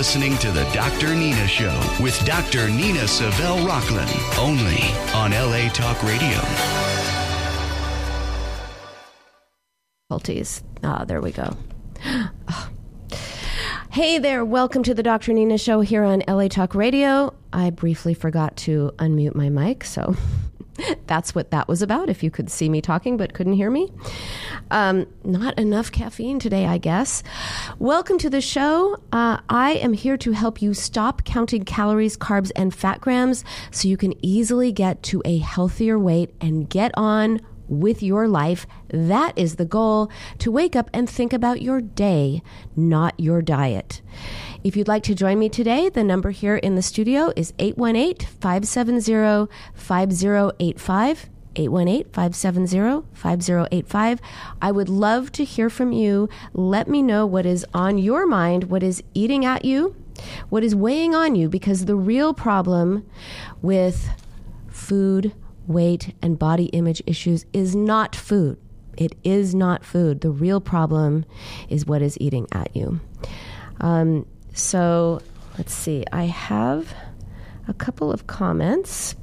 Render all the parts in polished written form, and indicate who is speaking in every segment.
Speaker 1: listening to the Dr. Nina Show with Dr. Nina Savelle Rocklin, only on LA Talk Radio.
Speaker 2: There we go. Hey there, welcome to the Dr. Nina Show here on LA Talk Radio. I briefly forgot to unmute my mic, so that's what that was about, if you could see me talking but couldn't hear me. Not enough caffeine today, I guess. Welcome to the show. I am here to help you stop counting calories, carbs, and fat grams so you can easily get to a healthier weight and get on with your life. That is the goal, to wake up and think about your day, not your diet. If you'd like to join me today, the number here in the studio is 818-570-5085. 818-570-5085. I would love to hear from you. Let me know what is on your mind, what is eating at you, what is weighing on you, because the real problem with food, weight, and body image issues is not food. It is not food. The real problem is what is eating at you. So let's see. I have a couple of comments.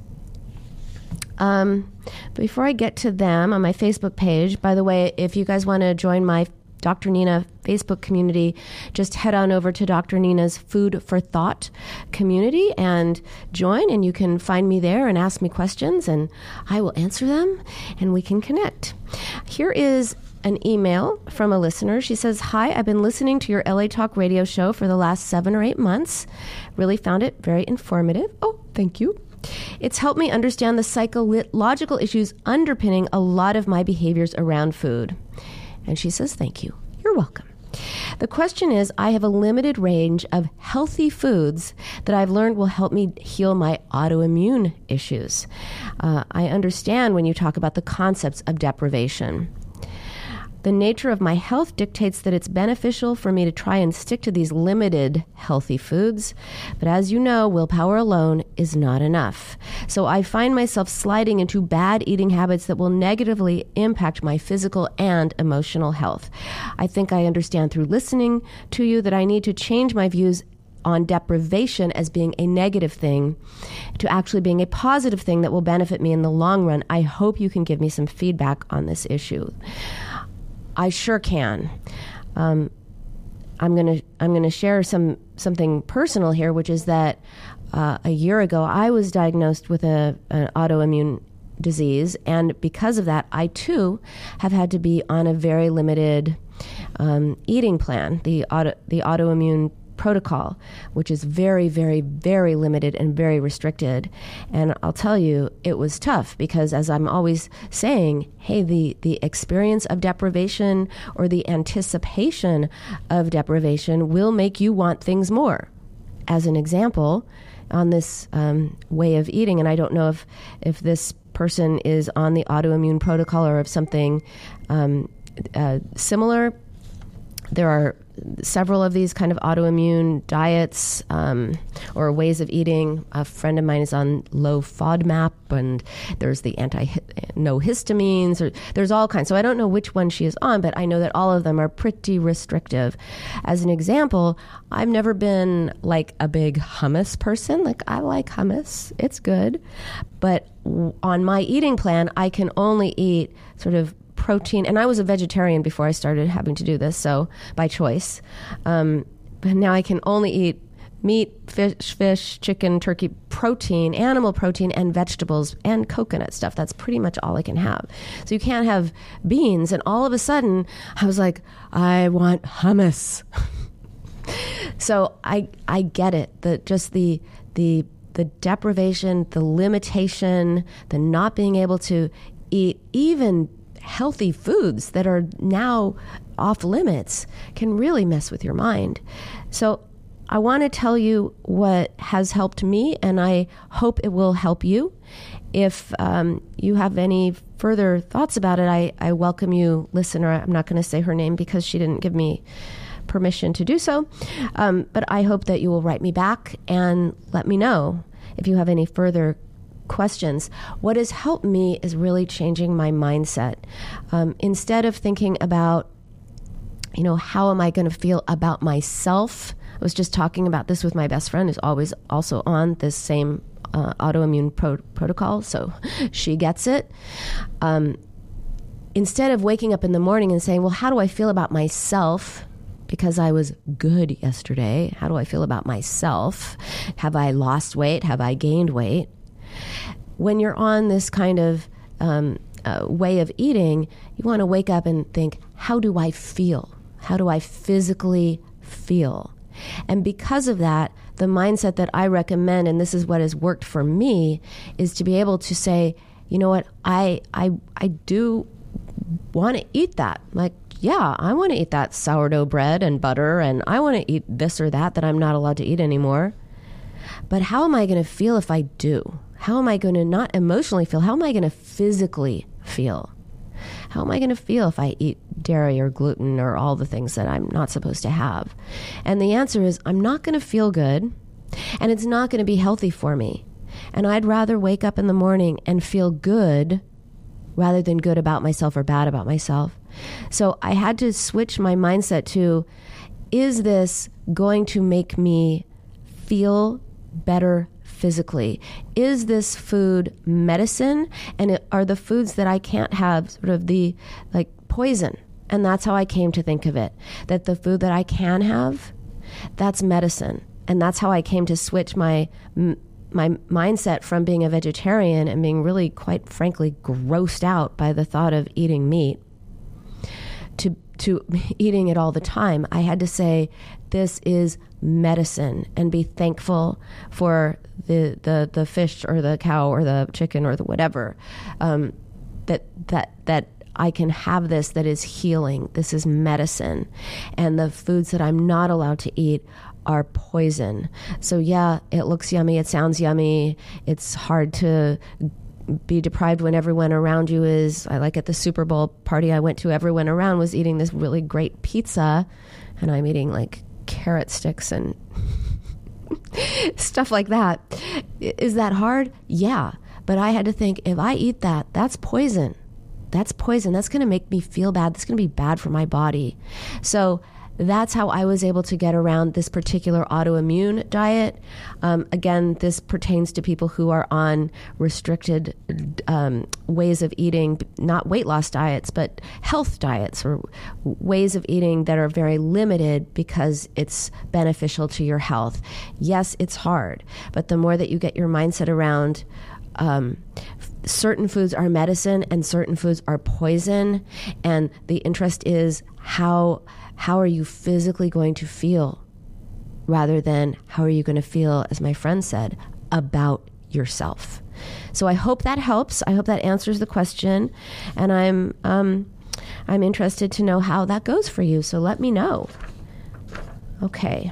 Speaker 2: Before I get to them on my Facebook page, by the way, if you guys want to join my Dr. Nina Facebook community, just head on over to Dr. Nina's Food for Thought community and join, and you can find me there and ask me questions, and I will answer them, and we can connect. Here is an email from a listener. She says, "Hi, I've been listening to your LA Talk radio show for the last 7 or 8 months. Really found it very informative." Oh, thank you. "It's helped me understand the psychological issues underpinning a lot of my behaviors around food." And she says, "Thank you. You're welcome. The question is, I have a limited range of healthy foods that I've learned will help me heal my autoimmune issues. I understand when you talk about the concepts of deprivation. The nature of my health dictates that it's beneficial for me to try and stick to these limited healthy foods. But as you know, willpower alone is not enough. So I find myself sliding into bad eating habits that will negatively impact my physical and emotional health. I think I understand through listening to you that I need to change my views on deprivation as being a negative thing to actually being a positive thing that will benefit me in the long run. I hope you can give me some feedback on this issue." I sure can. I'm gonna share something personal here, which is that a year ago I was diagnosed with an autoimmune disease, and because of that, I too have had to be on a very limited eating plan, the autoimmune protocol, which is very, very, very limited and very restricted. And I'll tell you, it was tough because, as I'm always saying, hey, the experience of deprivation or the anticipation of deprivation will make you want things more. As an example, on this way of eating, and I don't know if this person is on the autoimmune protocol or if something similar. There are several of these kind of autoimmune diets or ways of eating. A friend of mine is on low FODMAP, and there's the no histamines, or there's all kinds. So I don't know which one she is on, but I know that all of them are pretty restrictive. As an example, I've never been like a big hummus person. Like, I like hummus. It's good. But on my eating plan, I can only eat sort of protein, and I was a vegetarian before I started having to do this, so by choice. But now I can only eat meat, fish, chicken, turkey, protein, animal protein, and vegetables, and coconut stuff. That's pretty much all I can have. So you can't have beans, and all of a sudden, I was like, I want hummus. So I get it. The deprivation, the limitation, the not being able to eat even healthy foods that are now off limits can really mess with your mind. So I want to tell you what has helped me, and I hope it will help you. If you have any further thoughts about it, I welcome you, listener. I'm not going to say her name because she didn't give me permission to do so. But I hope that you will write me back and let me know if you have any further questions. What has helped me is really changing my mindset. Instead of thinking about, how am I going to feel about myself? was just talking about this with my best friend, who's always also on this same autoimmune protocol, so she gets it. Instead of waking up in the morning and saying, well, how do I feel about myself? Because I was good yesterday. How do I feel about myself? Have I lost weight? Have I gained weight? When you're on this kind of way of eating, you want to wake up and think, how do I feel? How do I physically feel? And because of that, the mindset that I recommend, and this is what has worked for me, is to be able to say, you know what, I do want to eat that. Like, yeah, I want to eat that sourdough bread and butter, and I want to eat this or that I'm not allowed to eat anymore. But how am I going to feel if I do? How am I going to not emotionally feel? How am I going to physically feel? How am I going to feel if I eat dairy or gluten or all the things that I'm not supposed to have? And the answer is, I'm not going to feel good, and it's not going to be healthy for me. And I'd rather wake up in the morning and feel good rather than good about myself or bad about myself. So I had to switch my mindset to, is this going to make me feel better physically? Is this food medicine? And are the foods that I can't have sort of the like poison? And that's how I came to think of it, that the food that I can have, that's medicine. And that's how I came to switch my mindset from being a vegetarian and being really, quite frankly, grossed out by the thought of eating meat to eating it all the time. I had to say, this is medicine, and be thankful for the fish or the cow or the chicken or the whatever, that I can have this, that is healing. This is medicine. And the foods that I'm not allowed to eat are poison. So yeah, it looks yummy, it sounds yummy, it's hard to be deprived when everyone around you is. I like at the Super Bowl party I went to, everyone around was eating this really great pizza, and I'm eating like carrot sticks and stuff like that. Is that hard? Yeah. But I had to think, if I eat that, that's poison. That's poison. That's going to make me feel bad. That's going to be bad for my body. So that's how I was able to get around this particular autoimmune diet. Again, this pertains to people who are on restricted ways of eating, not weight loss diets, but health diets, or ways of eating that are very limited because it's beneficial to your health. Yes, it's hard, but the more that you get your mindset around certain foods are medicine and certain foods are poison, and the interest is how are you physically going to feel, rather than how are you going to feel, as my friend said, about yourself. So I hope that helps. I hope that answers the question, and I'm interested to know how that goes for you. So let me know. Okay.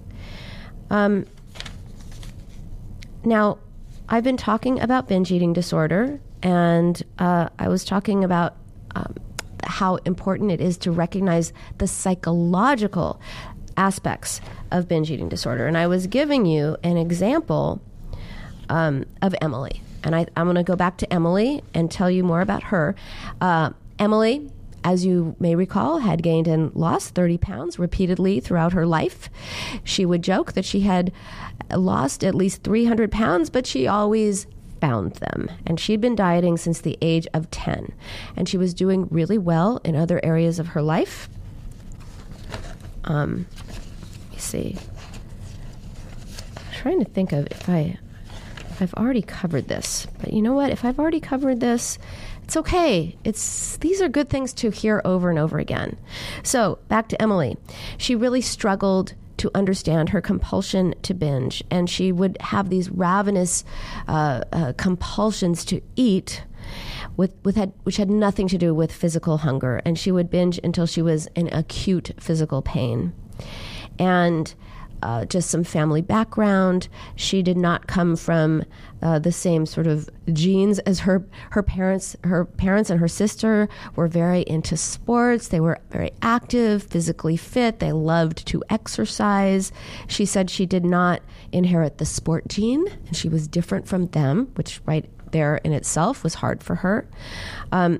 Speaker 2: Now, I've been talking about binge eating disorder, and I was talking about how important it is to recognize the psychological aspects of binge eating disorder. And I was giving you an example of Emily. And I'm going to go back to Emily and tell you more about her. Emily, as you may recall, had gained and lost 30 pounds repeatedly throughout her life. She would joke that she had lost at least 300 pounds, but she always found them. And she'd been dieting since the age of 10. And she was doing really well in other areas of her life. Let me see. I'm trying to think of if I've already covered this. But you know what? If I've already covered this, it's okay. These are good things to hear over and over again. So back to Emily. She really struggled to understand her compulsion to binge, and she would have these ravenous compulsions to eat, which had nothing to do with physical hunger, and she would binge until she was in acute physical pain. And just some family background. She did not come from the same sort of genes as her parents. Her parents and her sister were very into sports. They were very active, physically fit. They loved to exercise. She said she did not inherit the sport gene, and she was different from them, which right there in itself was hard for her.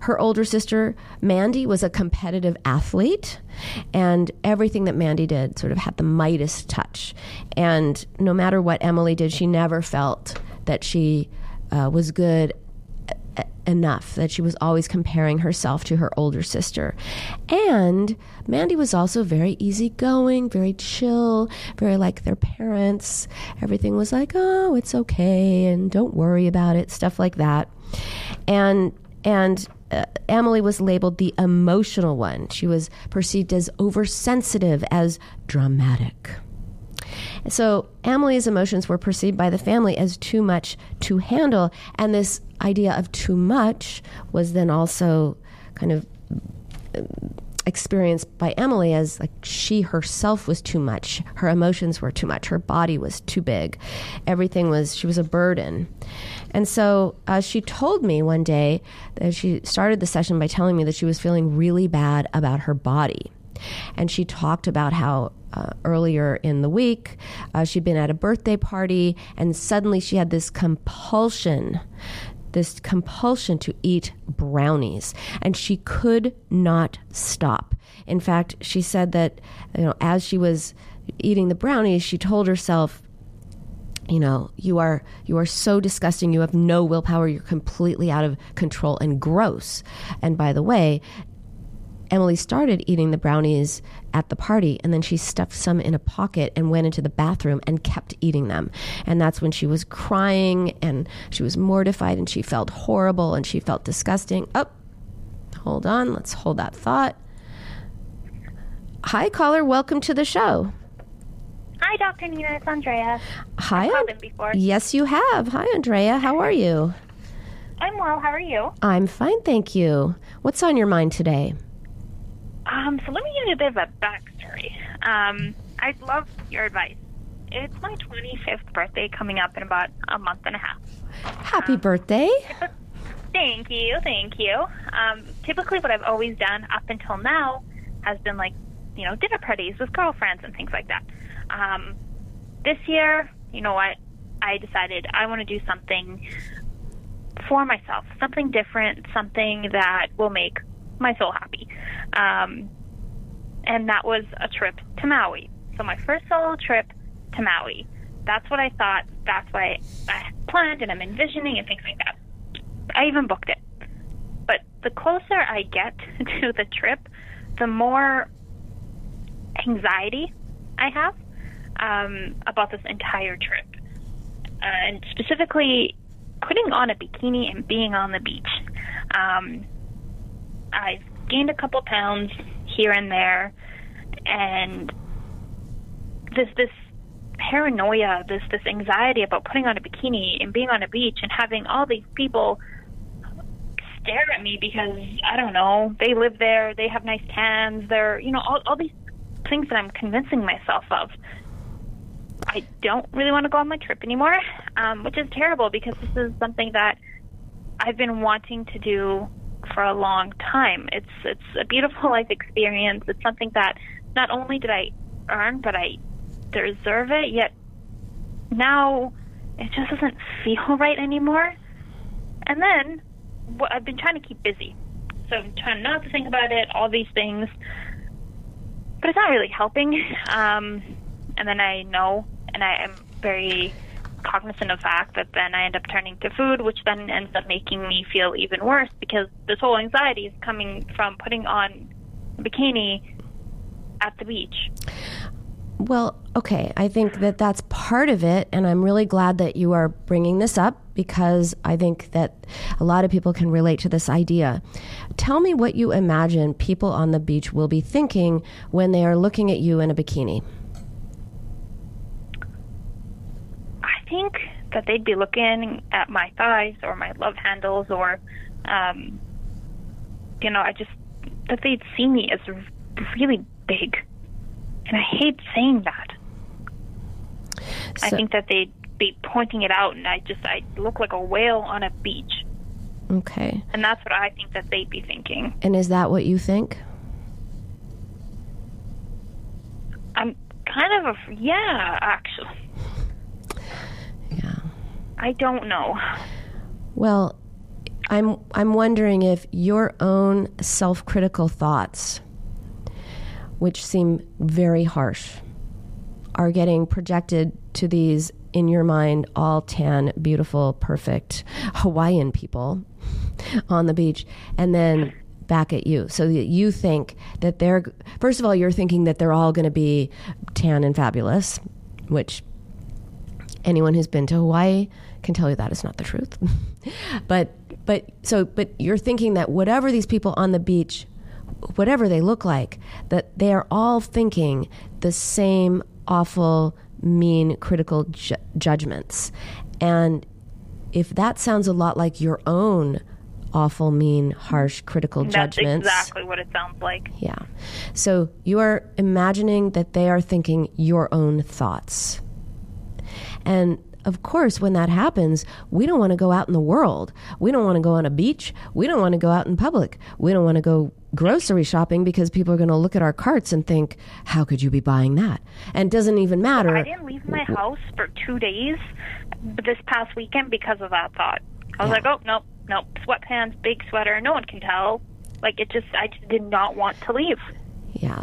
Speaker 2: Her older sister, Mandy, was a competitive athlete, and everything that Mandy did sort of had the Midas touch. And no matter what Emily did, she never felt that she was good enough, that she was always comparing herself to her older sister. And Mandy was also very easygoing, very chill, very like their parents. Everything was like, oh, it's okay, and don't worry about it, stuff like that. And Emily was labeled the emotional one. She was perceived as oversensitive, as dramatic. So Emily's emotions were perceived by the family as too much to handle, and this idea of too much was then also kind of experienced by Emily as like she herself was too much. Her emotions were too much. Her body was too big. She was a burden. And so she told me one day that she started the session by telling me that she was feeling really bad about her body. And she talked about how earlier in the week she'd been at a birthday party, and suddenly she had this compulsion to eat brownies, and she could not stop. In fact, she said that, as she was eating the brownies, she told herself, you are so disgusting. You have no willpower. You're completely out of control and gross. And by the way, Emily started eating the brownies at the party, and then she stuffed some in a pocket and went into the bathroom and kept eating them. And that's when she was crying, and she was mortified, and she felt horrible, and she felt disgusting. Oh, hold on. Let's hold that thought. Hi, caller. Welcome to the show.
Speaker 3: Hi, Dr. Nina. It's Andrea.
Speaker 2: Hi.
Speaker 3: I've called in before.
Speaker 2: Yes, you have. Hi, Andrea. How are you?
Speaker 3: I'm well. How are you?
Speaker 2: I'm fine, thank you. What's on your mind today?
Speaker 3: So let me give you a bit of a backstory. I'd love your advice. It's my 25th birthday coming up in about a month and a half.
Speaker 2: Happy birthday.
Speaker 3: Thank you. Typically what I've always done up until now has been like, dinner parties with girlfriends and things like that. This year, you know what? I decided I want to do something for myself, something different, something that will make my soul happy. And that was a trip to Maui. So my first solo trip to Maui. That's what I thought. That's what I planned and I'm envisioning and things like that. I even booked it. But the closer I get to the trip, the more anxiety I have about this entire trip. And specifically putting on a bikini and being on the beach. I've gained a couple pounds here and there, and this paranoia, this anxiety about putting on a bikini and being on a beach and having all these people stare at me because, I don't know, they live there, they have nice tans, they're, all these things that I'm convincing myself of. I don't really want to go on my trip anymore, which is terrible because this is something that I've been wanting to do for a long time. It's a beautiful life experience. It's something that not only did I earn, but I deserve it, yet now it just doesn't feel right anymore. And then I've been trying to keep busy. So I'm trying not to think about it, all these things. But it's not really helping. And then I know, and I am very cognizant of the fact that then I end up turning to food, which then ends up making me feel even worse because this whole anxiety is coming from putting on a bikini at the beach.
Speaker 2: Well, okay, I think that that's part of it, and I'm really glad that you are bringing this up because I think that a lot of people can relate to this idea. Tell me what you imagine people on the beach will be thinking when they are looking at you in a bikini.
Speaker 3: I think that they'd be looking at my thighs or my love handles or, that they'd see me as really big. And I hate saying that. I think that they'd be pointing it out, and I look like a whale on a beach.
Speaker 2: Okay.
Speaker 3: And that's what I think that they'd be thinking.
Speaker 2: And is that what you think?
Speaker 3: I'm kind of actually.
Speaker 2: Yeah.
Speaker 3: I don't know.
Speaker 2: Well, I'm wondering if your own self-critical thoughts, which seem very harsh, are getting projected to these, in your mind, all tan, beautiful, perfect Hawaiian people on the beach, and then back at you. So that you think that they're, first of all, you're thinking that they're all going to be tan and fabulous, which anyone who's been to Hawaii can tell you that is not the truth. But you're thinking that whatever these people on the beach, whatever they look like, that they are all thinking the same awful, mean, critical judgments. And if that sounds a lot like your own awful, mean, harsh, critical judgments.
Speaker 3: That's exactly what it sounds like.
Speaker 2: Yeah. So you are imagining that they are thinking your own thoughts. And of course, when that happens, we don't want to go out in the world. We don't want to go on a beach. We don't want to go out in public. We don't want to go grocery shopping because people are going to look at our carts and think, how could you be buying that? And it doesn't even matter.
Speaker 3: I didn't leave my house for 2 days this past weekend because of that thought. I was like, oh, nope, sweatpants, big sweater, no one can tell. Like, I just did not want to leave.
Speaker 2: Yeah.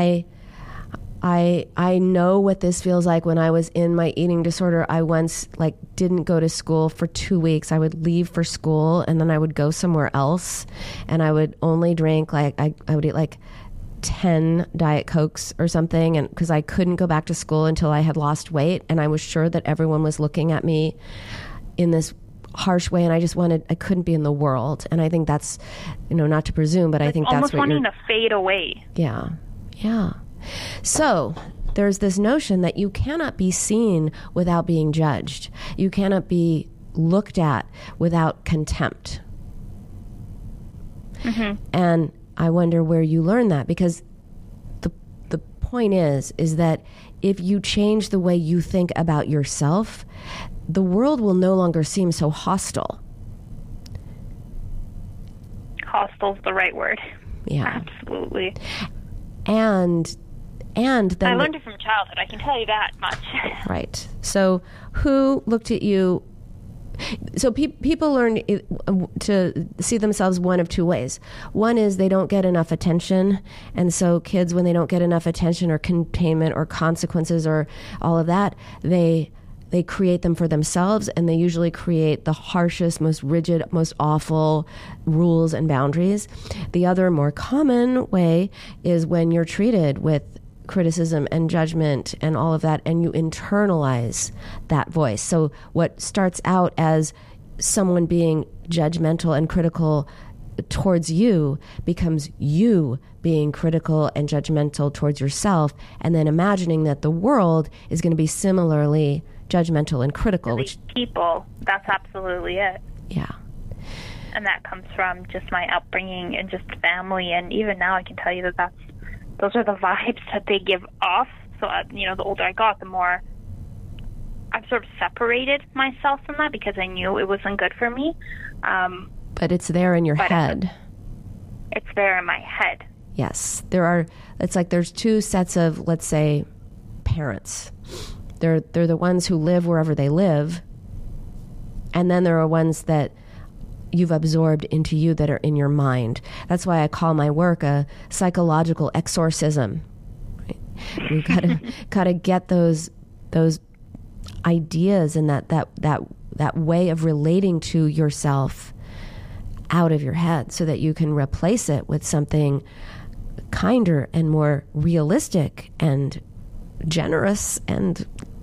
Speaker 2: I know what this feels like. When I was in my eating disorder, I once didn't go to school for 2 weeks. I would leave for school and then I would go somewhere else, and I would only drink I would eat 10 Diet Cokes or something, and because I couldn't go back to school until I had lost weight, and I was sure that everyone was looking at me in this harsh way, and I couldn't be in the world. And I think that's, not to presume, but I think that's what
Speaker 3: wanting to fade away.
Speaker 2: Yeah. So there's this notion that you cannot be seen without being judged. You cannot be looked at without contempt. Mm-hmm. And I wonder where you learn that, because the point is that if you change the way you think about yourself, the world will no longer seem so hostile.
Speaker 3: Hostile's the right word.
Speaker 2: Yeah.
Speaker 3: Absolutely.
Speaker 2: And then
Speaker 3: I learned it from childhood, I can tell you that much.
Speaker 2: Right. So who looked at you? So people learn to see themselves one of two ways. One is they don't get enough attention. And so kids, when they don't get enough attention or containment or consequences or all of that, they create them for themselves, and they usually create the harshest, most rigid, most awful rules and boundaries. The other, more common way is when you're treated with criticism and judgment and all of that, and you internalize that voice. So what starts out as someone being judgmental and critical towards you becomes you being critical and judgmental towards yourself, and then imagining that the world is going to be similarly judgmental and critical.
Speaker 3: Which people, that's absolutely it.
Speaker 2: Yeah.
Speaker 3: And that comes from just my upbringing and just family, and even now I can tell you that those are the vibes that they give off. So, the older I got, the more I've sort of separated myself from that because I knew it wasn't good for me.
Speaker 2: But it's there in your head.
Speaker 3: It's there in my head.
Speaker 2: Yes. There's two sets of, let's say, parents. They're the ones who live wherever they live, and then there are ones that you've absorbed into you that are in your mind. That's why I call my work a psychological exorcism. Right? We've got to get those ideas and that way of relating to yourself out of your head, so that you can replace it with something kinder and more realistic and generous and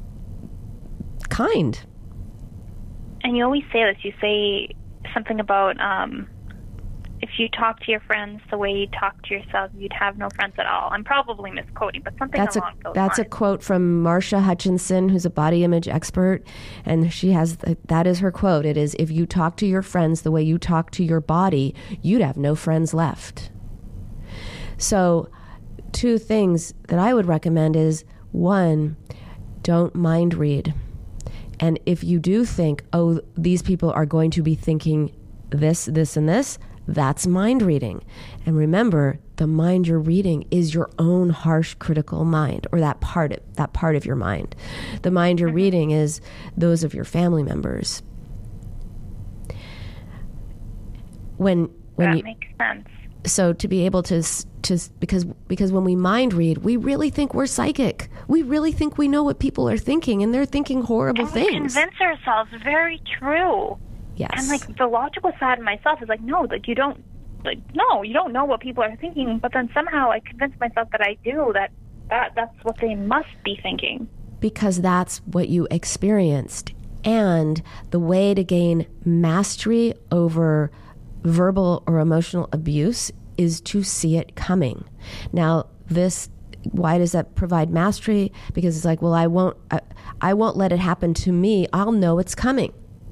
Speaker 2: kind.
Speaker 3: And you always say this. You say something about if you talk to your friends the way you talk to yourself, you'd have no friends at all. I'm probably misquoting, but something along those lines.
Speaker 2: That's a quote from Marsha Hutchinson, who's a body image expert, and that is her quote. It is, if you talk to your friends the way you talk to your body, you'd have no friends left. So two things that I would recommend is, one, don't mind read. And if you do think, oh, these people are going to be thinking this, this, and this, that's mind reading. And remember, the mind you're reading is your own harsh, critical mind, or that part of your mind. The mind you're reading is those of your family members. when
Speaker 3: that
Speaker 2: you
Speaker 3: makes sense.
Speaker 2: So to be able to because when we mind read, we really think we're psychic. We really think we know what people are thinking, and they're thinking horrible things.
Speaker 3: We convince ourselves. Very true.
Speaker 2: Yes.
Speaker 3: And like the logical side of myself is like, no, like you don't know what people are thinking. But then somehow I convince myself that I do. That's what they must be thinking.
Speaker 2: Because that's what you experienced. And the way to gain mastery over verbal or emotional abuse is to see it coming. Now, why does that provide mastery? Because it's like, well, I won't let it happen to me. I'll know it's coming.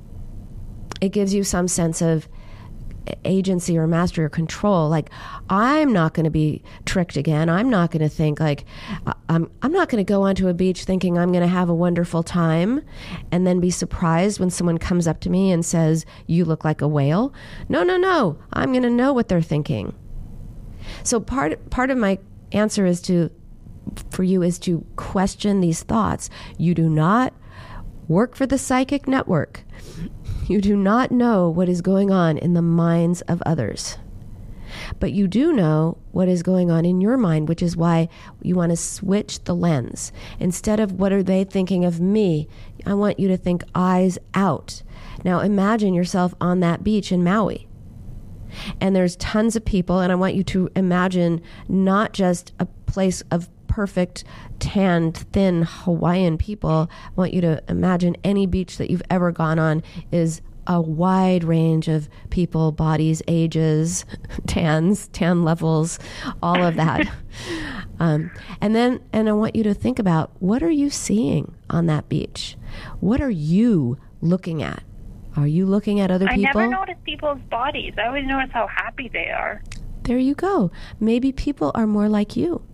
Speaker 2: It gives you some sense of agency or mastery or control. Like, I'm not going to be tricked again. I'm not going to think like, I'm not going to go onto a beach thinking I'm going to have a wonderful time and then be surprised when someone comes up to me and says, you look like a whale. No. I'm going to know what they're thinking. So part of my answer for you is to question these thoughts. You do not work for the psychic network. You do not know what is going on in the minds of others. But you do know what is going on in your mind, which is why you want to switch the lens. Instead of what are they thinking of me, I want you to think eyes out. Now imagine yourself on that beach in Maui. And there's tons of people, and I want you to imagine not just a place of perfect, tanned, thin Hawaiian people. I want you to imagine any beach that you've ever gone on is a wide range of people, bodies, ages, tan levels, all of that. And I want you to think about, what are you seeing on that beach? What are you looking at? Are you looking at other people?
Speaker 3: I never notice people's bodies. I always notice how happy they are.
Speaker 2: There you go. Maybe people are more like you.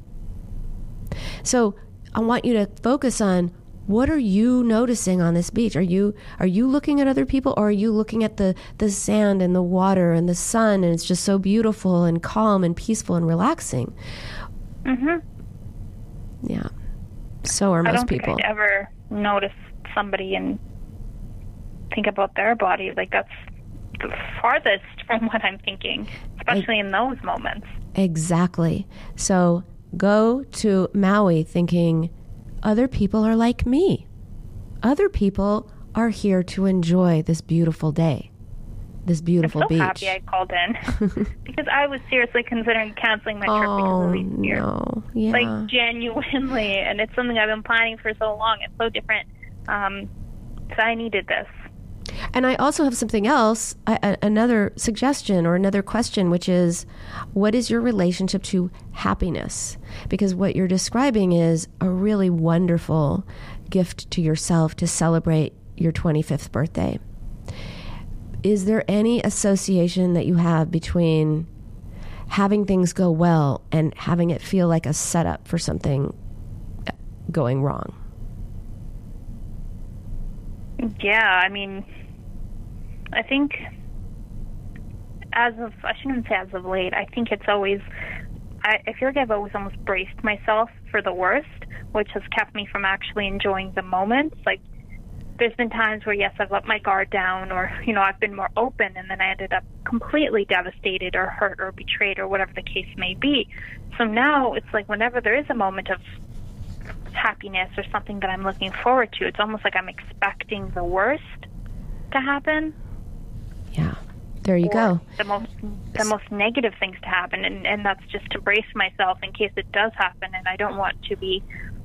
Speaker 2: So I want you to focus on, what are you noticing on this beach? Are you looking at other people, or are you looking at the sand and the water and the sun, and it's just so beautiful and calm and peaceful and relaxing?
Speaker 3: Mm-hmm.
Speaker 2: Yeah. So are most people.
Speaker 3: I don't think I'd ever notice somebody and think about their body. Like, that's the farthest from what I'm thinking, especially in those moments.
Speaker 2: Exactly. So go to Maui thinking, other people are like me. Other people are here to enjoy this beautiful day, this beautiful beach.
Speaker 3: I'm so happy I called in because I was seriously considering canceling my trip because of these fears.
Speaker 2: No. Yeah.
Speaker 3: Like, genuinely. And it's something I've been planning for so long. It's so different. So I needed this.
Speaker 2: And I also have something else, another suggestion or another question, which is, what is your relationship to happiness? Because what you're describing is a really wonderful gift to yourself to celebrate your 25th birthday. Is there any association that you have between having things go well and having it feel like a setup for something going wrong?
Speaker 3: Yeah, I mean, I think I shouldn't say as of late, I think it's always, I feel like I've always almost braced myself for the worst, which has kept me from actually enjoying the moments. Like, there's been times where, yes, I've let my guard down, or, I've been more open, and then I ended up completely devastated or hurt or betrayed or whatever the case may be. So now it's like, whenever there is a moment of happiness or something that I'm looking forward to, it's almost like I'm expecting the worst to happen.
Speaker 2: Yeah, there you go.
Speaker 3: The most negative things to happen, and that's just to brace myself in case it does happen, and I don't want to be,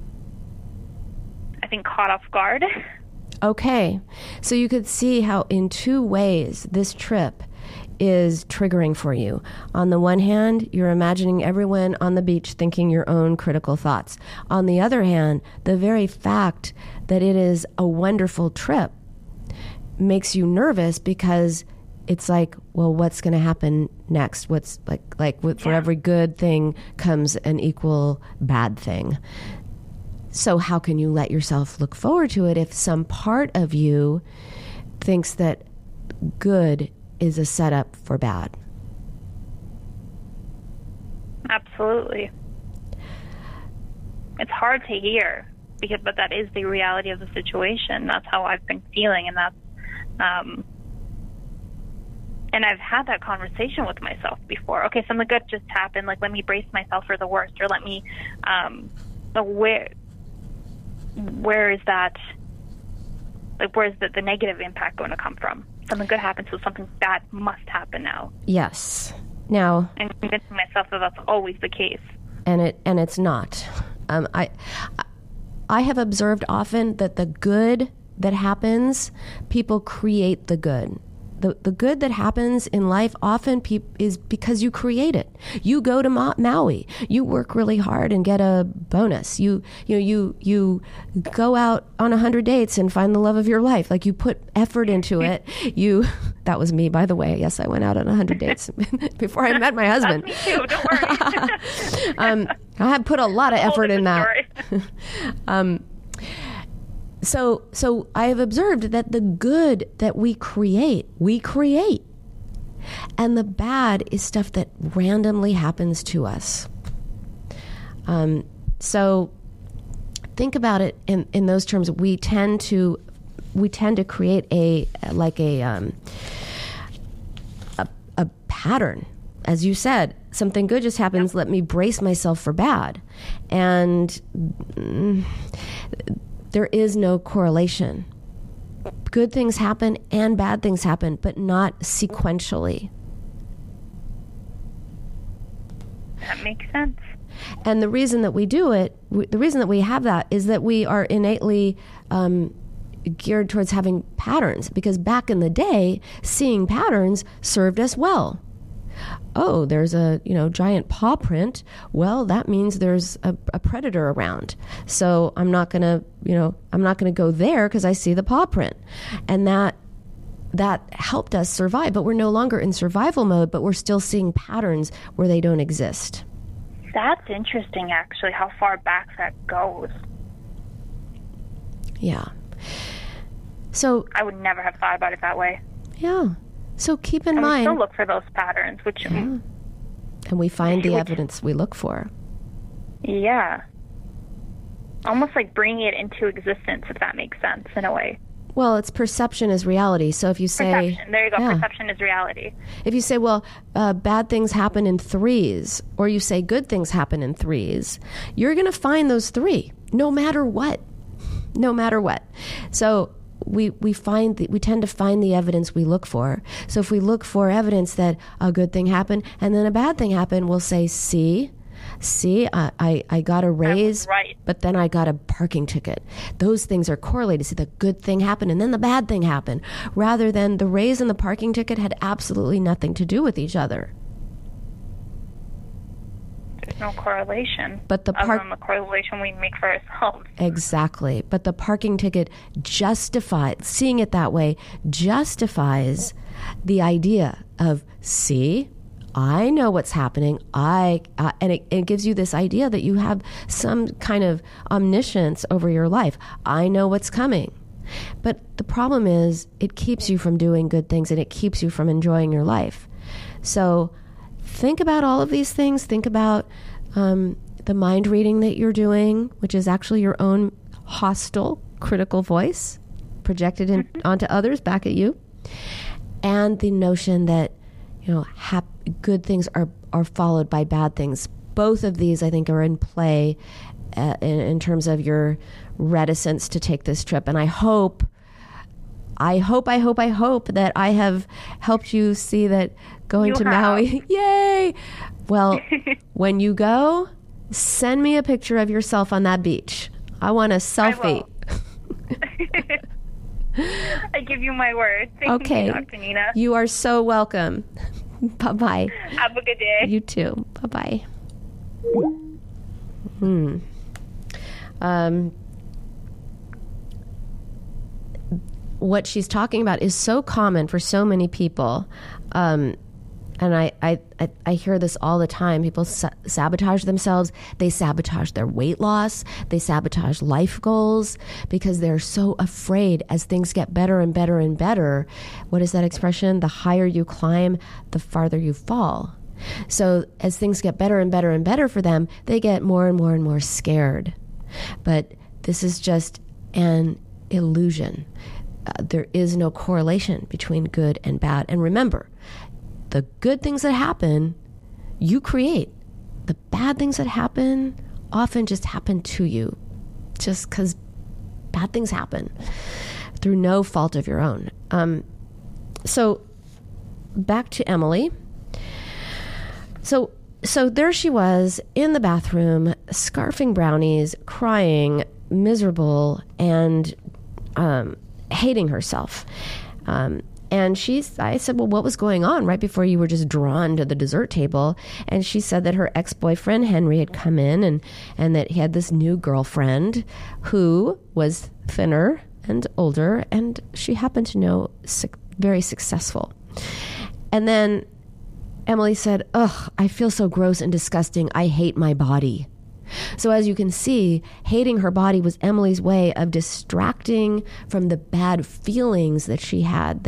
Speaker 3: I think, caught off guard.
Speaker 2: Okay, so you could see how in two ways this trip is triggering for you. On the one hand, you're imagining everyone on the beach thinking your own critical thoughts. On the other hand, the very fact that it is a wonderful trip makes you nervous, because it's like, well, what's going to happen next? What's for every good thing comes an equal bad thing. So how can you let yourself look forward to it if some part of you thinks that good is a setup for bad?
Speaker 3: Absolutely. It's hard to hear, but that is the reality of the situation. That's how I've been feeling, and that's And I've had that conversation with myself before. Okay, something good just happened. Like, let me brace myself for the worst, or let me, where is that? Like, where's the negative impact going to come from? Something good happens, so something bad must happen now.
Speaker 2: Yes. Now,
Speaker 3: and convincing myself that that's always the case.
Speaker 2: And it's not. I have observed often that the good that happens, people create the good. The good that happens in life often is because you create it. You go to Maui, you work really hard and get a bonus. You go out on 100 dates and find the love of your life. Like, you put effort into it. That was me, by the way. Yes, I went out on 100 dates before I met my husband.
Speaker 3: That's me too. Don't worry.
Speaker 2: I had put a lot of effort in that. So I have observed that the good that we create. And the bad is stuff that randomly happens to us. So think about it in those terms. We tend to create a pattern. As you said, something good just happens, let me brace myself for bad. And there is no correlation. Good things happen and bad things happen, but not sequentially.
Speaker 3: That makes sense.
Speaker 2: And the reason that we do it, the reason that we have that, is that we are innately geared towards having patterns. Because back in the day, seeing patterns served us well. Oh, there's a giant paw print. Well, that means there's a predator around. So I'm not gonna go there because I see the paw print, and that helped us survive. But we're no longer in survival mode, but we're still seeing patterns where they don't exist.
Speaker 3: That's interesting, actually, how far back that goes.
Speaker 2: Yeah. So
Speaker 3: I would never have thought about it that way.
Speaker 2: Yeah. So keep in mind.
Speaker 3: We still look for those patterns, which.
Speaker 2: Yeah. And we find the evidence we look for.
Speaker 3: Yeah. Almost like bringing it into existence, if that makes sense, in a way.
Speaker 2: Well, it's perception is reality. So if you say...
Speaker 3: Perception. There you go. Yeah. Perception is reality.
Speaker 2: If you say, well, bad things happen in threes, or you say good things happen in threes, you're going to find those three, no matter what. No matter what. So we tend to find the evidence we look for. So if we look for evidence that a good thing happened and then a bad thing happened, we'll say, see, I got a raise,
Speaker 3: right,
Speaker 2: but then I got a parking ticket. Those things are correlated. See, the good thing happened and then the bad thing happened, rather than the raise and the parking ticket had absolutely nothing to do with each other.
Speaker 3: There's no correlation.
Speaker 2: But the
Speaker 3: correlation we make for ourselves.
Speaker 2: Exactly. But the parking ticket seeing it that way justifies the idea of, see, I know what's happening. And it gives you this idea that you have some kind of omniscience over your life. I know what's coming. But the problem is it keeps you from doing good things and it keeps you from enjoying your life. So think about all of these things. Think about the mind reading that you're doing, which is actually your own hostile, critical voice projected onto others, back at you. And the notion that, good things are followed by bad things. Both of these, I think, are in play in terms of your reticence to take this trip. And I hope that I have helped you see that going to Maui, yay! Well, when you go, send me a picture of yourself on that beach. I want a selfie.
Speaker 3: I give you my word. Thank you, Dr. Nina.
Speaker 2: You are so welcome. Bye-bye.
Speaker 3: Have a good day.
Speaker 2: You too. Bye-bye. What she's talking about is so common for so many people. And I hear this all the time. People sabotage themselves. They sabotage their weight loss. They sabotage life goals because they're so afraid as things get better and better and better. What is that expression? The higher you climb, the farther you fall. So as things get better and better and better for them, they get more and more and more scared. But this is just an illusion. there is no correlation between good and bad. And remember, the good things that happen, you create. The bad things that happen often just happen to you, just because bad things happen through no fault of your own. So back to Emily. So there she was in the bathroom, scarfing brownies, crying, miserable, and hating herself. And I said, well, what was going on right before you were just drawn to the dessert table? And she said that her ex-boyfriend, Henry, had come in and that he had this new girlfriend who was thinner and older, and she happened to know very successful. And then Emily said, ugh, I feel so gross and disgusting. I hate my body. So as you can see, hating her body was Emily's way of distracting from the bad feelings that she had.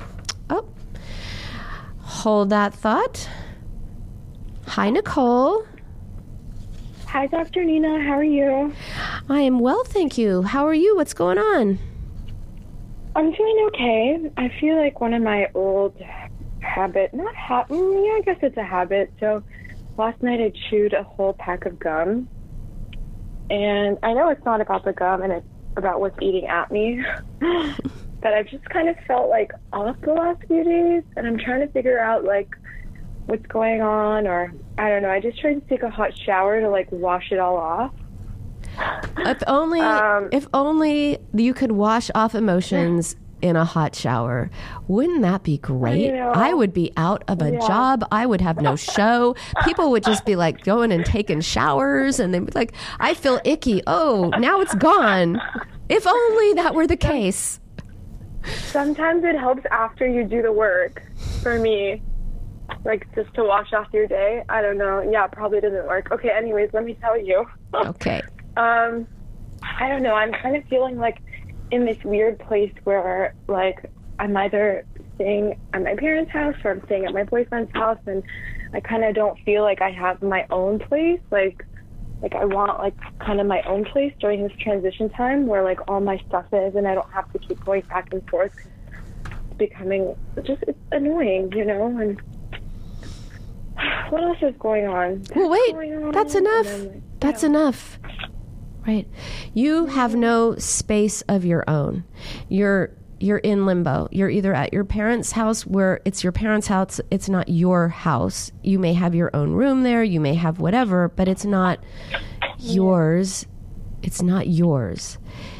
Speaker 2: Hold that thought. Hi, Nicole.
Speaker 4: Hi, Dr. Nina. How are you?
Speaker 2: I am well, thank you. How are you? What's going on?
Speaker 4: I'm feeling okay. I feel like one of my old I guess it's a habit. So last night I chewed a whole pack of gum. And I know it's not about the gum and it's about what's eating at me. But I've just kind of felt like off the last few days. And I'm trying to figure out like what's going on, or I don't know. I just tried to take a hot shower to like wash it all off.
Speaker 2: If only you could wash off emotions in a hot shower. Wouldn't that be great? I would be out of a job. I would have no show. People would just be like going and taking showers, and they'd be like, I feel icky. Oh, now it's gone. If only that were the case.
Speaker 4: Sometimes it helps after you do the work. For me, like just to wash off your day. I don't know. Yeah, it probably doesn't work. Okay, anyways, let me tell you.
Speaker 2: Okay.
Speaker 4: I don't know. I'm kind of feeling like in this weird place where like I'm either staying at my parents' house or I'm staying at my boyfriend's house, and I kind of don't feel like I have my own place. Like I want like kind of my own place during this transition time where like all my stuff is, and I don't have to keep going back and forth. It's becoming it's annoying, you know. And what else is going on?
Speaker 2: Well, wait, that's enough. That's enough. Right. You have no space of your own. You're in limbo. You're either at your parents' house where it's your parents' house, it's not your house. You may have your own room there, you may have whatever, but it's not yours. It's not yours.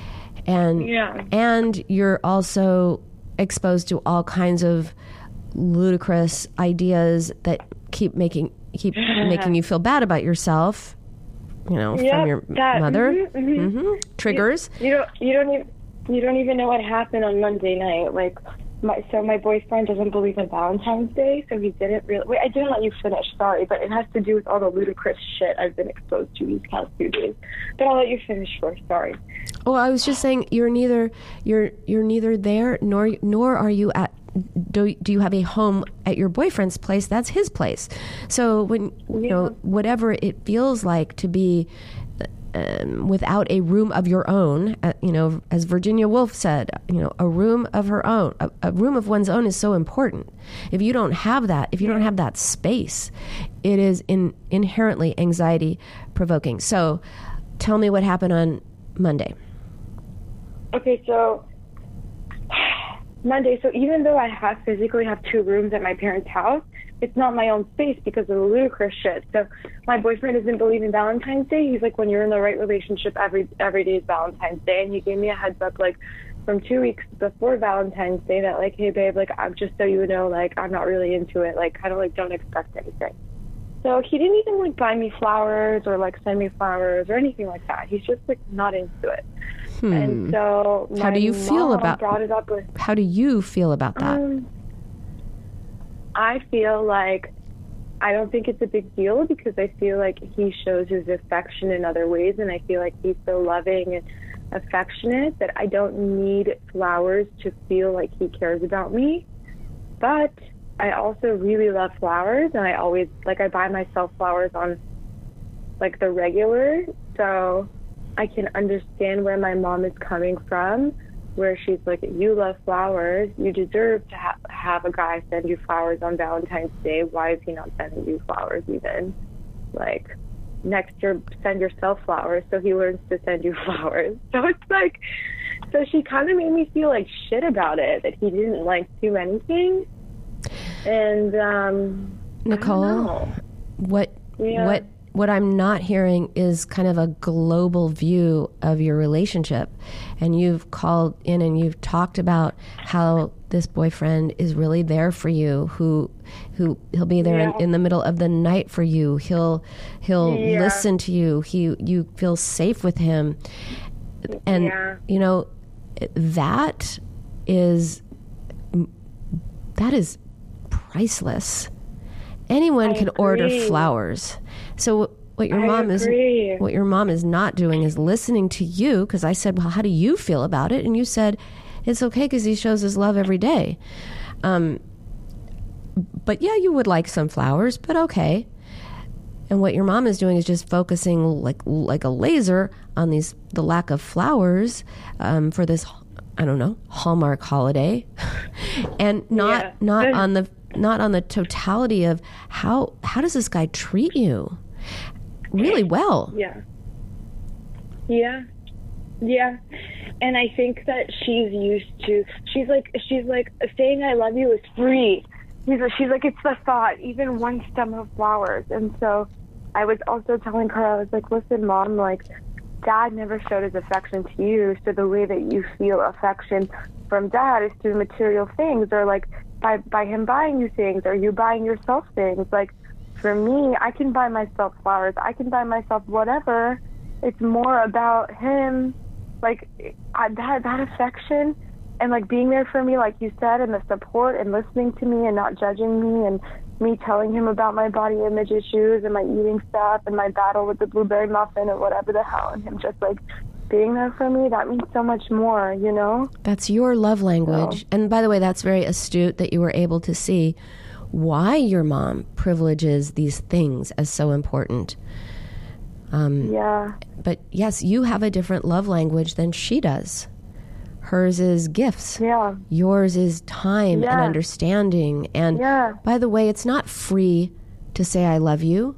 Speaker 2: And you're also exposed to all kinds of ludicrous ideas that keep making you feel bad about yourself. You know, from your mother. Triggers.
Speaker 4: You don't even know what happened on Monday night. Like, my boyfriend doesn't believe in Valentine's Day, so he didn't really. Wait, I didn't let you finish. Sorry, but it has to do with all the ludicrous shit I've been exposed to these past 2 days. But I'll let you finish first. Sorry.
Speaker 2: Oh, I was just saying you're neither there nor are you at. Do you have a home at your boyfriend's place? That's his place. So when you know whatever it feels like to be without a room of your own, as Virginia Woolf said, a room of her own, a room of one's own is so important. If you don't have that, if you don't have that space, it is inherently anxiety provoking. So tell me what happened on Monday.
Speaker 4: Okay, so Monday, so even though I physically have 2 rooms at my parents' house, it's not my own space because of the ludicrous shit. So my boyfriend doesn't believe in Valentine's Day. He's like, when you're in the right relationship, every day is Valentine's Day. And he gave me a heads up, like, from 2 weeks before Valentine's Day that, like, hey, babe, like, I'm just so you know, like, I'm not really into it. Like, kind of, like, don't expect anything. So he didn't even, like, buy me flowers or, like, send me flowers or anything like that. He's just, like, not into it. And so
Speaker 2: how do you feel about
Speaker 4: brought it up with,
Speaker 2: how do you feel about that?
Speaker 4: I feel like I don't think it's a big deal because I feel like he shows his affection in other ways, and I feel like he's so loving and affectionate that I don't need flowers to feel like he cares about me. But I also really love flowers, and I always I buy myself flowers on like the regular, so I can understand where my mom is coming from where she's like, you love flowers. You deserve to have a guy send you flowers on Valentine's Day. Why is he not sending you flowers even? Like, next year, send yourself flowers so he learns to send you flowers. So it's like, so she kind of made me feel like shit about it, that he didn't like too many things. And,
Speaker 2: Nicole, what I'm not hearing is kind of a global view of your relationship. And you've called in and you've talked about how this boyfriend is really there for you, who he'll be there in the middle of the night for you. He'll listen to you. You feel safe with him. And you know, that is priceless. Anyone can order flowers. So what your mom is not doing is listening to you, because I said, well, how do you feel about it? And you said, it's okay because he shows his love every day. But yeah, you would like some flowers, but okay. And what your mom is doing is just focusing like a laser on the lack of flowers for this, I don't know, Hallmark holiday, and not on the totality of how does this guy treat you really well.
Speaker 4: Yeah. And I think that she's like saying I love you is free. She's like, it's the thought, even one stem of flowers. And so I was also telling her, I was like, listen, Mom, like, Dad never showed his affection to you, so the way that you feel affection from Dad is through material things, or like by him buying you things, or you buying yourself things. Like, for me, I can buy myself flowers, I can buy myself whatever. It's more about him, like, that affection, and like being there for me, like you said, and the support, and listening to me and not judging me, and me telling him about my body image issues and my eating stuff and my battle with the blueberry muffin or whatever the hell, and him just like being there for me, that means so much more, you know?
Speaker 2: That's your love language. So. And by the way, that's very astute that you were able to see why your mom privileges these things as so important. But yes, you have a different love language than she does. Hers is gifts. Yeah. Yours is time and understanding. And by the way, it's not free to say I love you.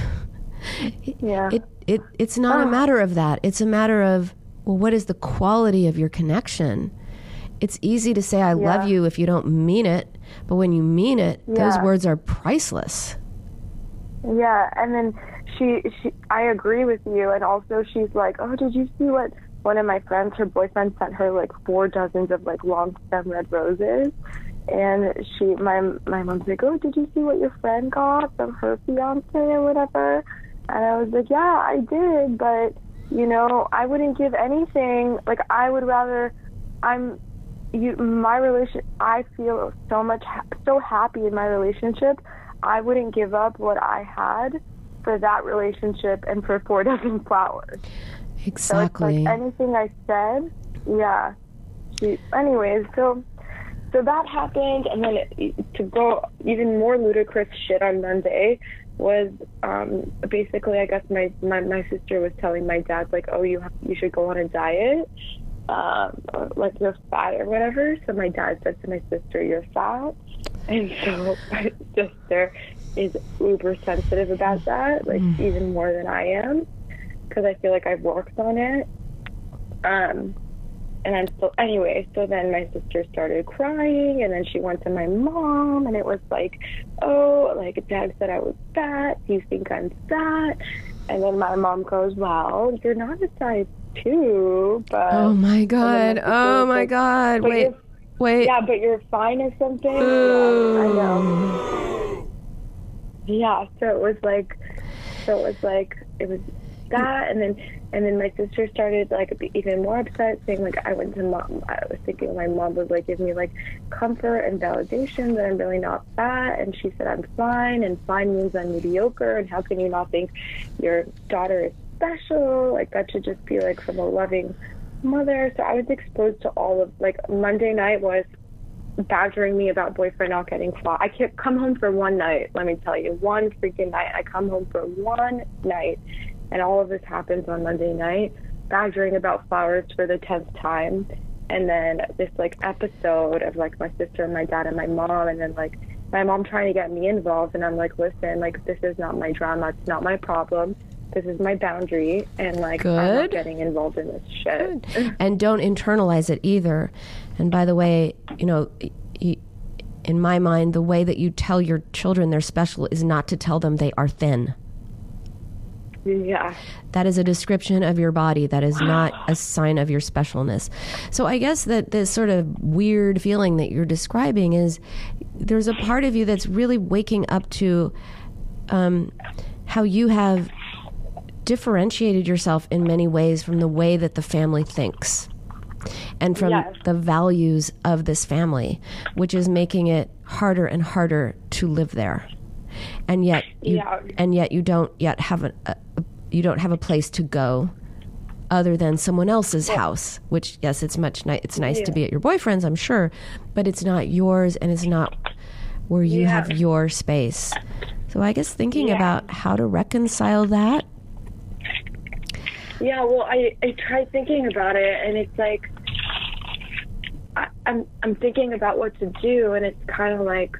Speaker 2: It's not a matter of that. It's a matter of, well, what is the quality of your connection? It's easy to say I love you if you don't mean it, but when you mean it, those words are priceless.
Speaker 4: Yeah, and then she I agree with you, and also she's like, oh, did you see what one of my friends, her boyfriend sent her like 4 dozens of like long stem red roses, and my mom's like, oh, did you see what your friend got from her fiance or whatever? And I was like, yeah, I did, but you know, I wouldn't give anything. Like, I would rather, my relation, I feel so happy in my relationship. I wouldn't give up what I had for that relationship and for 4 dozen flowers.
Speaker 2: Exactly.
Speaker 4: So it's like anything I said, anyways, so that happened, and then to go even more ludicrous shit on Monday was basically, I guess my sister was telling my dad, like, oh, you should go on a diet, like you're fat or whatever. So my dad said to my sister, you're fat. And so my sister is uber sensitive about that, like even more than I am, because I feel like I've worked on it. And I'm still, anyway, so then my sister started crying, and then she went to my mom, and it was like, oh, like, Dad said I was fat, do you think I'm fat? And then my mom goes, well, you're not a size 2, but...
Speaker 2: Oh, my God. Oh, my God. Wait.
Speaker 4: Yeah, but you're fine or something. Yeah, I know. Yeah, so it was that, and then my sister started like even more upset, saying like I went to mom. I was thinking my mom would like give me like comfort and validation that I'm really not fat, and she said I'm fine, and fine means I'm mediocre, and how can you not think your daughter is special? Like, that should just be like from a loving mother. So I was exposed to all of, like, Monday night was badgering me about boyfriend not getting flowers. I can't come home for one night, let me tell you, one freaking night. I come home for one night, and all of this happens on Monday night, badgering about flowers for the 10th time. And then this like episode of like my sister and my dad and my mom, and then like my mom trying to get me involved, and I'm like, listen, like this is not my drama, it's not my problem, this is my boundary, and like I'm not getting involved in this shit.
Speaker 2: Good. And don't internalize it either. And by the way, you know, in my mind, the way that you tell your children they're special is not to tell them they are thin.
Speaker 4: Yeah.
Speaker 2: That is a description of your body. That is not a sign of your specialness. So I guess that this sort of weird feeling that you're describing is there's a part of you that's really waking up to how you have differentiated yourself in many ways from the way that the family thinks and from the values of this family, which is making it harder and harder to live there. And yet, you don't yet have a place to go other than someone else's house. Which, yes, it's it's nice to be at your boyfriend's, I'm sure, but it's not yours, and it's not where you have your space. So I guess thinking about how to reconcile that.
Speaker 4: Yeah, well, I tried thinking about it, and it's like I'm thinking about what to do, and it's kind of like,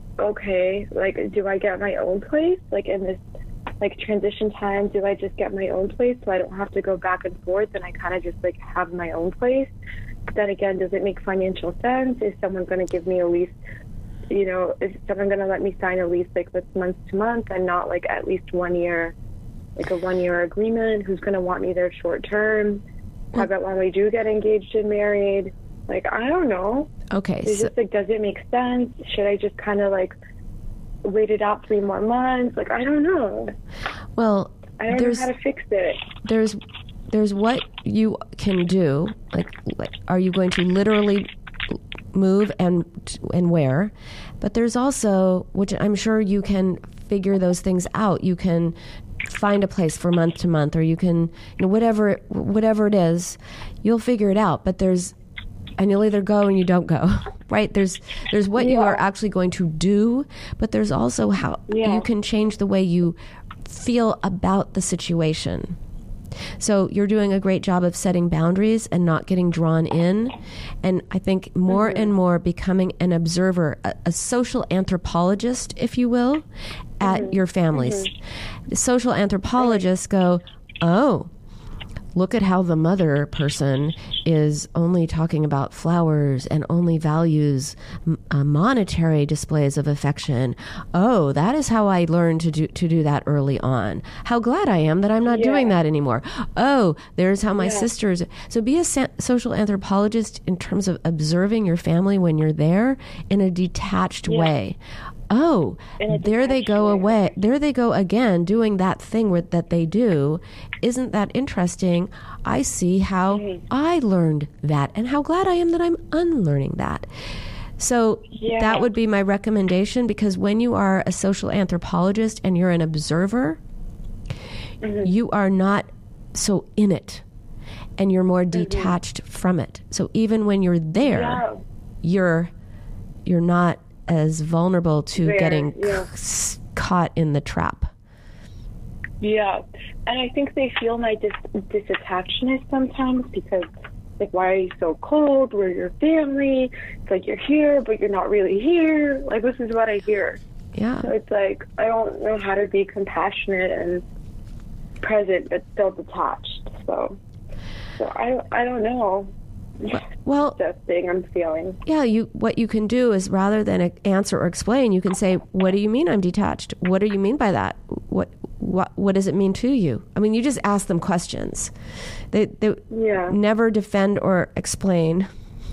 Speaker 4: okay, like, do I get my own place? Like, in this, like, transition time, do I just get my own place so I don't have to go back and forth and I kind of just, like, have my own place? But then again, does it make financial sense? Is someone going to give me a lease? You know, is someone going to let me sign a lease, like, that's month to month and not, like, at least 1 year, like a 1 year agreement? Who's going to want me there short term? How about when we do get engaged and married? Like, I don't know.
Speaker 2: Okay.
Speaker 4: It's just like, does it make sense? Should I just kind of like wait it out 3 more months? Like, I don't know.
Speaker 2: Well,
Speaker 4: I don't know how to fix it.
Speaker 2: There's what you can do. Like, are you going to literally move and where? But there's also, which I'm sure you can figure those things out. You can find a place for month to month, or you can, you know, whatever it is, you'll figure it out. But and you'll either go and you don't go, right? There's what you are actually going to do, but there's also how you can change the way you feel about the situation. So you're doing a great job of setting boundaries and not getting drawn in. And I think more and more becoming an observer, a social anthropologist, if you will, at your families. The social anthropologists go, oh, look at how the mother person is only talking about flowers and only values monetary displays of affection. Oh, that is how I learned to do that early on. How glad I am that I'm not doing that anymore. Oh, there's how my sisters. So be a social anthropologist in terms of observing your family when you're there in a detached way. Oh, there they go away. There they go again, doing that thing that they do. Isn't that interesting? I see how I learned that and how glad I am that I'm unlearning that. So that would be my recommendation, because when you are a social anthropologist and you're an observer, you are not so in it and you're more detached from it. So even when you're there, you're not as vulnerable to getting caught in the trap.
Speaker 4: Yeah, and I think they feel my disattachedness sometimes, because, like, why are you so cold? We're your family. It's like you're here, but you're not really here. Like, this is what I hear.
Speaker 2: Yeah.
Speaker 4: So it's like, I don't know how to be compassionate and present, but still detached. So I don't know.
Speaker 2: Well,
Speaker 4: the thing I'm feeling.
Speaker 2: Yeah, what you can do is, rather than answer or explain, you can say, "What do you mean I'm detached? What do you mean by that? What does it mean to you?" I mean, you just ask them questions. They never defend or explain.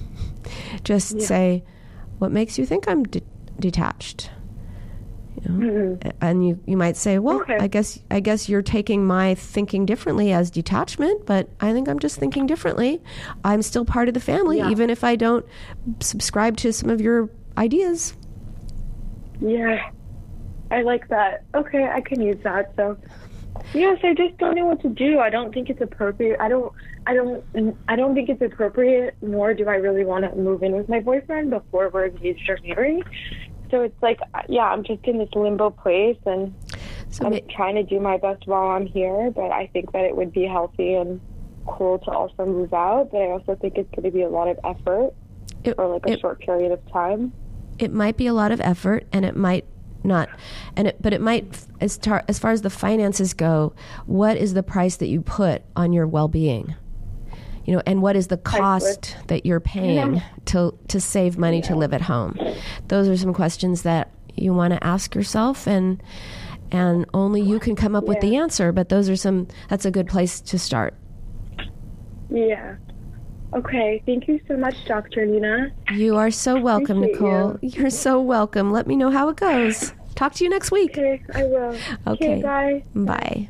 Speaker 2: Just say, "What makes you think I'm detached?" You know? And you might say, well, I guess you're taking my thinking differently as detachment, but I think I'm just thinking differently. I'm still part of the family, even if I don't subscribe to some of your ideas. Yeah,
Speaker 4: I like that. Okay, I can use that. So, yes, I just don't know what to do. I don't think it's appropriate. I don't think it's appropriate, nor do I really want to move in with my boyfriend before we're engaged or married. So it's like, I'm just in this limbo place, and I'm trying to do my best while I'm here, but I think that it would be healthy and cool to also move out, but I also think it's going to be a lot of effort for like a short period of time.
Speaker 2: It might be a lot of effort, and it might not, but it might, as far as the finances go, what is the price that you put on your well-being? You know, and what is the cost that you're paying to save money to live at home? Those are some questions that you want to ask yourself, and only you can come up with the answer. But that's a good place to start. Yeah.
Speaker 4: Okay. Thank you so much, Dr. Nina.
Speaker 2: You are so welcome,
Speaker 4: Appreciate
Speaker 2: Nicole. You're so welcome. Let me know how it goes. Talk to you next week.
Speaker 4: Okay, I will.
Speaker 2: Okay.
Speaker 4: Bye.
Speaker 2: Bye.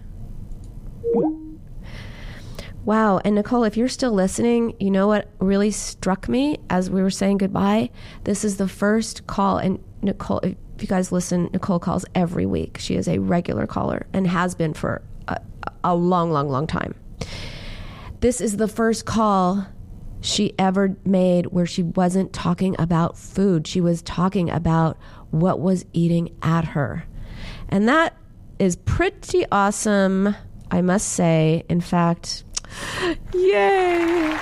Speaker 2: Wow. And Nicole, if you're still listening, you know what really struck me as we were saying goodbye? This is the first call. And Nicole, if you guys listen, Nicole calls every week. She is a regular caller and has been for a long, long, long time. This is the first call she ever made where she wasn't talking about food. She was talking about what was eating at her. And that is pretty awesome, I must say. In fact, yay!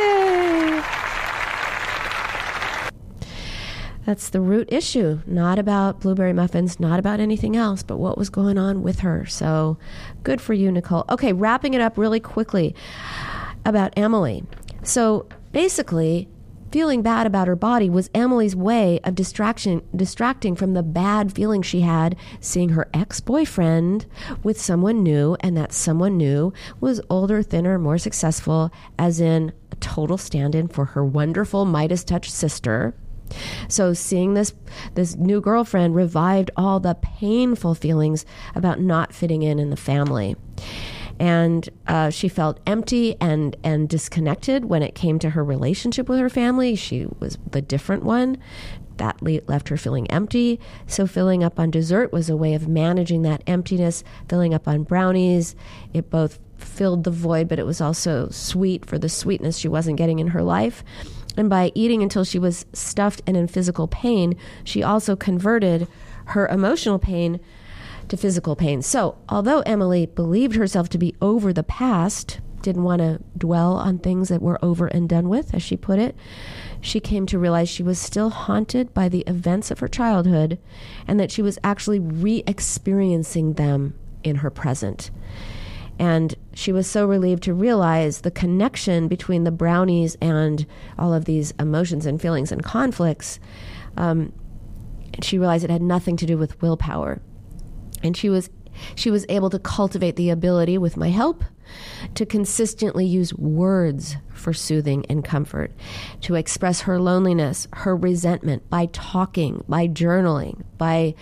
Speaker 2: That's the root issue, not about blueberry muffins, not about anything else, but what was going on with her. So good for you, Nicole. Okay, wrapping it up really quickly about Emily. So basically, feeling bad about her body was Emily's way of distracting from the bad feeling she had seeing her ex-boyfriend with someone new, and that someone new was older, thinner, more successful, as in a total stand-in for her wonderful Midas touch sister. So seeing this new girlfriend revived all the painful feelings about not fitting in the family. And she felt empty and disconnected when it came to her relationship with her family. She was the different one. That left her feeling empty. So filling up on dessert was a way of managing that emptiness. Filling up on brownies, it both filled the void, but it was also sweet for the sweetness she wasn't getting in her life. And by eating until she was stuffed and in physical pain, she also converted her emotional pain to physical pain. So although Emily believed herself to be over the past, didn't want to dwell on things that were over and done with, as she put it, she came to realize she was still haunted by the events of her childhood, and that she was actually re-experiencing them in her present. And she was so relieved to realize the connection between the brownies and all of these emotions and feelings and conflicts. And she realized it had nothing to do with willpower. And she was able to cultivate the ability, with my help, to consistently use words for soothing and comfort, to express her loneliness, her resentment by talking, by journaling, by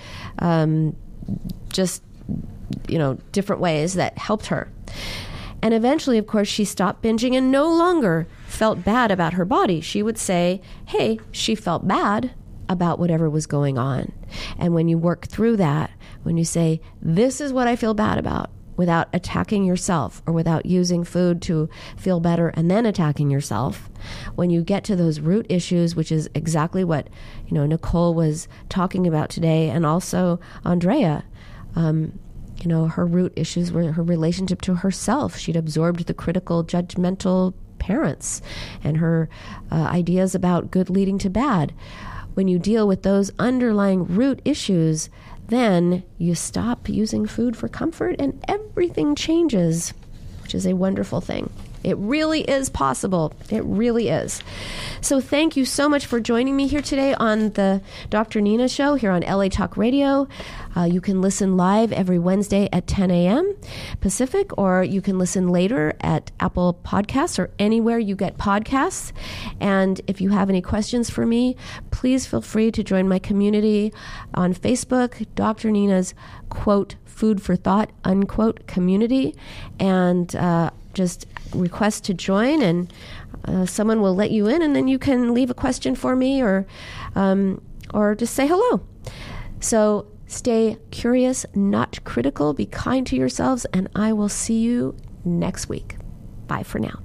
Speaker 2: different ways that helped her. And eventually, of course, she stopped binging and no longer felt bad about her body. She would say, hey, she felt bad about whatever was going on. And when you work through that, when you say, this is what I feel bad about, without attacking yourself or without using food to feel better and then attacking yourself, when you get to those root issues, which is exactly what Nicole was talking about today, and also Andrea, her root issues were her relationship to herself. She'd absorbed the critical, judgmental parents and her ideas about good leading to bad. When you deal with those underlying root issues, then you stop using food for comfort and everything changes, which is a wonderful thing. It really is possible. It really is. So thank you so much for joining me here today on the Dr. Nina Show here on LA Talk Radio. You can listen live every Wednesday at 10 a.m. Pacific, or you can listen later at Apple Podcasts or anywhere you get podcasts. And if you have any questions for me, please feel free to join my community on Facebook, Dr. Nina's, quote, Food for Thought, unquote, community. And just request to join, and someone will let you in, and then you can leave a question for me or just say hello. So stay curious, not critical, be kind to yourselves, and I will see you next week. Bye for now.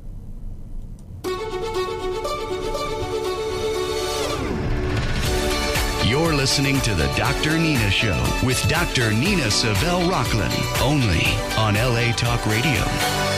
Speaker 1: You're listening to the Dr. Nina Show with Dr. Nina Savelle Rocklin, only on LA Talk Radio.